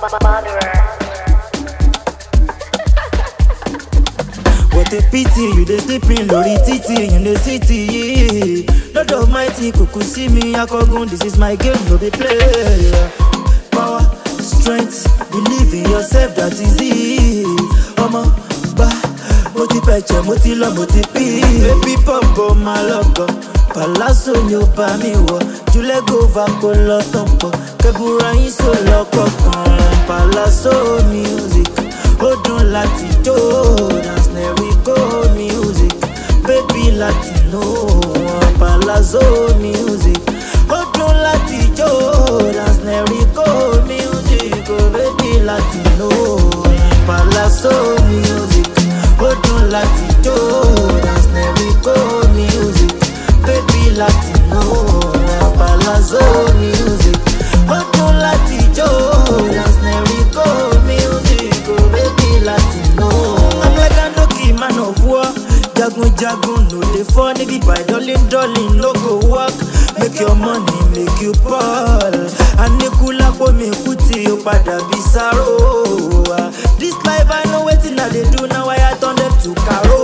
What a pity, you dey sleeping lori titi in the city. Lord Almighty, kuku see me, Akogun, this is my game, no be play. Power, strength, believe in yourself, that is it. Omo, ba, mo ti peche, mo ti lo, mo ti pi. Baby pop, my logo, palazzo ni o ba mi wo. Jule go va ko lo tompo, kebura yin so lo kokan. Palazzo music, odun lati jo, dance never go music. Baby Latino, Palazzo music, odun lati jo, dance never go music. Oh baby Latino, Palazzo music, odun lati jo, dance never go music. Baby Latino, Palazzo music, odun lati jo, dance never go music. Oh baby Latino, I'm like a lucky man of war. Jagun jagun no dey fall, nigga by darling no go work. Make your money, make you ball. Anikula po me kuti o pada bisaro. This life I know wetin I dey do now, I turn them to caro.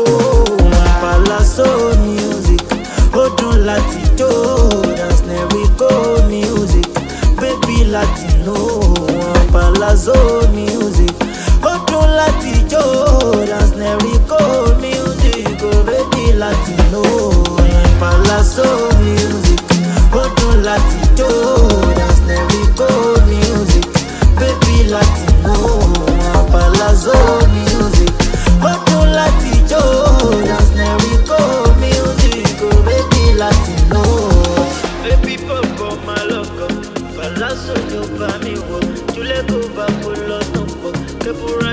Palazzo music, odun lati jo, dance never go music. Baby Latino, Palazzo music, odun lati jo, dance never go music. Oh baby Latino, Palazzo music, odun lati jo, dance never go music. Baby Latino, Palazzo music, odun lati jo, dance never go music. Oh baby Latino, baby pop, my loco, Palazzo yo pa mi wo, Jule go va con los tombo, que por